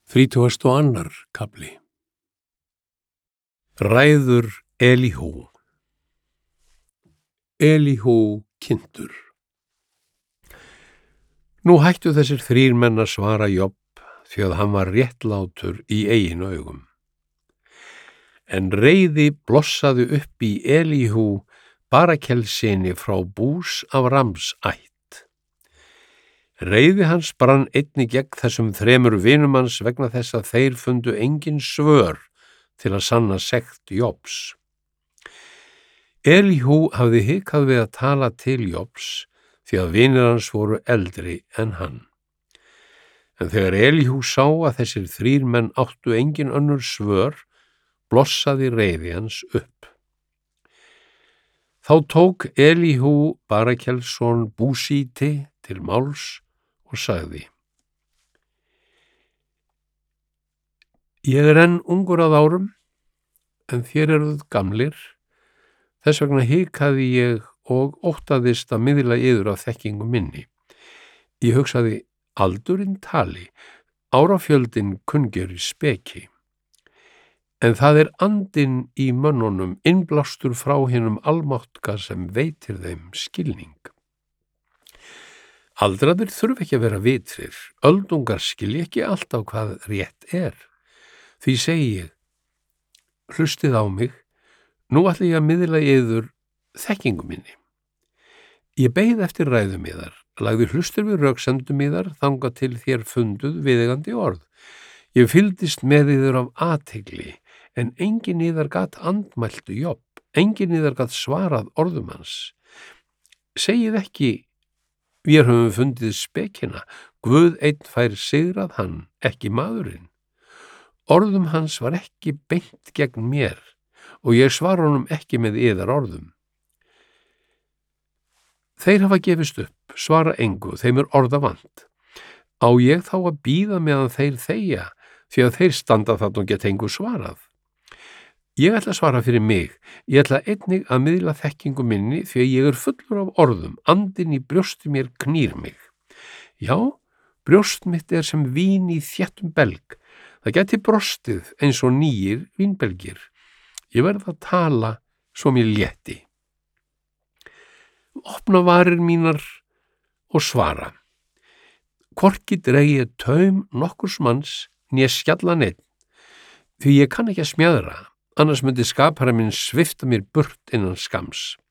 32. kafli. Ræður Elíhú. Elíhú kynntur. Nú hættu þessir þrír menn að svara Jobb, því að hann var réttlátur í eigin augum. En reiði blossaði upp í Elíhú Barakelssyni frá Bús af Rams ætt. Reiði hans brann einnig gegn þessum þremur vinum hans vegna þess að þeir fundu engin svör til að sanna sekt Jobbs. Elíhú hafði hikað við að tala til Jobbs því að vinir hans voru eldri en hann. En þegar Elíhú sá að þessir þrír menn áttu engin önnur svör, blossaði reiði hans upp. Þá tók Elíhú Barakelsson Búsíti til máls og sagði: Ég er enn ungur að árum, en þér eruð gamlir, þess vegna hikaði ég og óttaðist að miðla yður af þekkingu minni. Ég hugsaði, aldurinn tali, árafjöldin kunngjörði speki. En það er andinn í mönnunum, innblástur frá hinum almáttuga sem veitir þeim skilning. Aldraðir þurfa ekki að vera vitrir, öldungar skilja ekki alltaf hvað rétt er. Því segi ég, hlustið á mig, nú ætla ég að miðla yður þekkingu minni. Ég beið eftir ræðum yðar, lagði hlustir við röksendum yðar, þangað til þér funduð viðeigandi orð. Ég fylgdist með yður af athygli, en engin yðar gat andmæltu Jobb, engin yðar gat svarað orðum hans. Segið ekki, vér höfum fundið spekina, Guð einn fær sigrað hann, ekki maðurinn. Orðum hans var ekki beint gegn mér, og ég svara honum ekki með yðar orðum. Þeir hafa gefist upp, svara engu, þeim er orða vant. Á ég þá að bíða meðan þeir þegja, því að þeir standa þarna og geta engu svarað? Ég ætla að svara fyrir mig, ég ætla einnig að miðla þekkingu minni því að ég er fullur af orðum, andinn í brjósti mér knýr mig. Já, brjóst mitt er sem vín í þéttum belg, það gæti brostið eins og nýir vínbelgir. Ég verð að tala svo mér létti. Opna varir mínar og svara. Hvorki dregi taum nokkurs manns né skjalla neinn, því ég kann ekki að smjaðra, annars myndi skapari minn svifta mér burt innan skams.